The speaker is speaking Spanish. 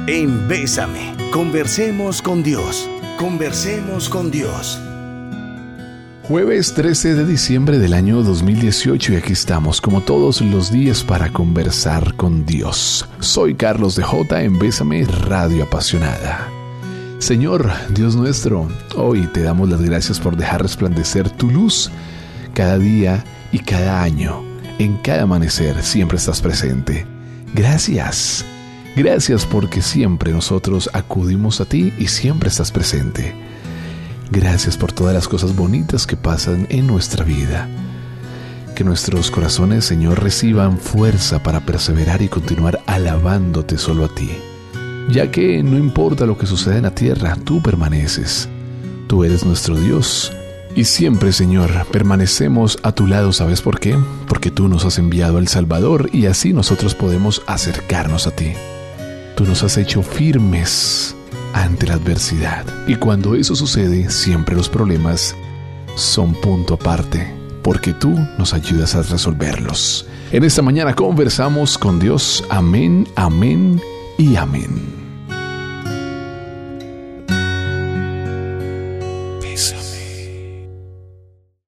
en Bésame. Conversemos con Dios. Conversemos con Dios. Jueves 13 de diciembre del año 2018 y aquí estamos como todos los días para conversar con Dios. Soy Carlos de J en Bésame Radio Apasionada. Señor, Dios nuestro, hoy te damos las gracias por dejar resplandecer tu luz cada día y cada año. En cada amanecer siempre estás presente. Gracias. Gracias porque siempre nosotros acudimos a ti y siempre estás presente. Gracias por todas las cosas bonitas que pasan en nuestra vida. Que nuestros corazones, Señor, reciban fuerza para perseverar y continuar alabándote solo a ti. Ya que no importa lo que suceda en la tierra, tú permaneces. Tú eres nuestro Dios. Y siempre, Señor, permanecemos a tu lado. ¿Sabes por qué? Porque tú nos has enviado al Salvador y así nosotros podemos acercarnos a ti. Tú nos has hecho firmes ante la adversidad. Y cuando eso sucede, siempre los problemas son punto aparte, porque tú nos ayudas a resolverlos. En esta mañana conversamos con Dios. Amén, amén y amén.